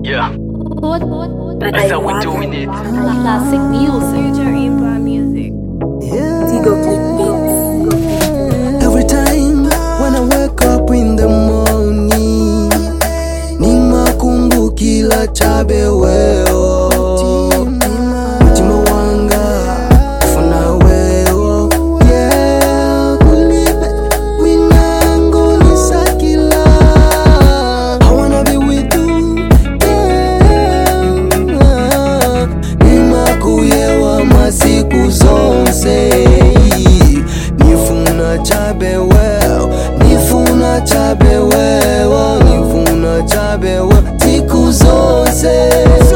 Yeah, But that's how we doing it. Classic music. Future Empire Music. Tigo Click Beats. Every time when I wake up in the morning, nimakumbukila chabe wewe. Mutima wanga ufuna wewe. Yeah, kulibe winangu nisakila. I wanna be with you. Yeah, nimakuyewa masiku zonse. Nifuna chabe wewe, nifuna chabe wewe, nifuna chabe wewe siku zonse.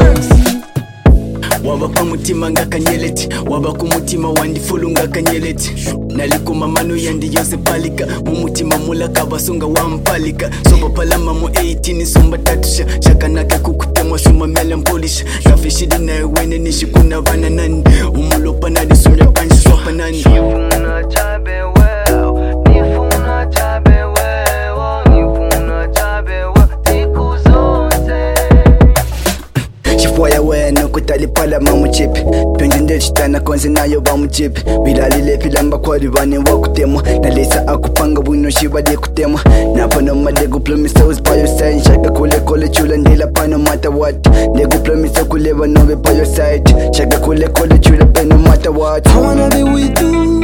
Waba kumutima ngakanyeleti, waba kumutima wandifulu ngakanyeleti. Nalikuma manu yandi yose palika, mumutima mulaka basunga wampalika. Soba palama mu 18 somba tatusha, shaka nake kukutemwa shuma mele mpolisha. Kafishidi na wene nishi kuna vana nani, umulopa nadi sunya panshi swapa nani. Nifuna chabe wewe, nifuna chabe wewe, nifuna chabe wewe siku zonse. Shifoya wena kutali pala mamuchipi Twendinde chitana konse nayo bamuchipi Bilalile pilamba kwali bane wakutemwa Nalesa akupanga wino shibade kutemwa Napano madegu plomisa uspayo side Shaka kule kole chula ndila pano mata what Legu plomisa kule wanobe payo side Shaka kule kole chula peno mata what I wanna be with you,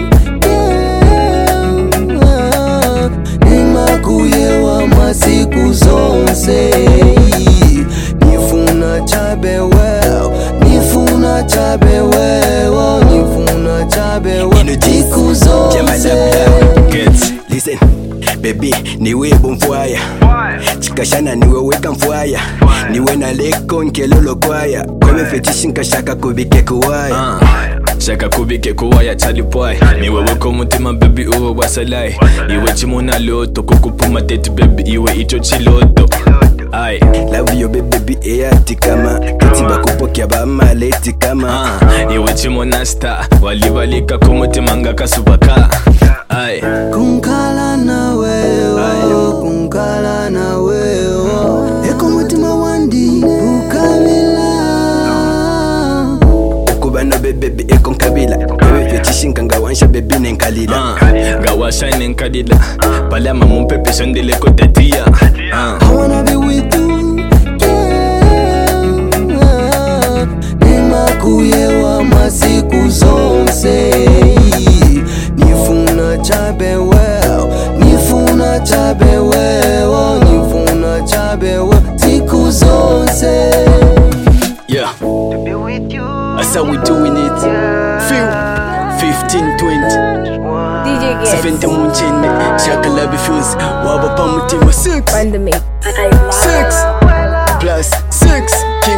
yeah. Nimakuyewa masiku zonse. Nifuna chabe wewe, nifuna chabe wewe, nifuna chabe wewe siku zonse. Listen, baby, niwe bomfwaya Chikashana niwe weka mfwaya Niwe na leko nkelolo kwaya Kome fetishi nkashaka kubike kuwaya Shaka kubike kuwaya chalipwai Niwe weko mutima baby uwe wasalai Iwe chimuna loto kukupuma tete baby iwe icho chiloto Ay, love you baby eyati kama Ketiba kupokea bama leti kama iwe chimuna star Walibalika kumutima ngakasubaka Ay, Kunkala na wewe, kunkala na wewe. Eko mutima wandi ukabila. Kubano baby eko nkabila Wewe fetishi nkangawansha baby nenkalila Gawasha nenkadila Palama mumpepe shondele kotetia I wanna be with you, yeah. Nimakuyewa masiku zonse. Nifuna chabe wewe, nifuna chabe wewe, nifuna chabe wewe siku zonse. Yeah, that's how we doing it. Feel 15, 20 DJ Gets. 70 munchini, shaka labi fuse. Waba pamutima 6 Find the mate. 6 plus 6 King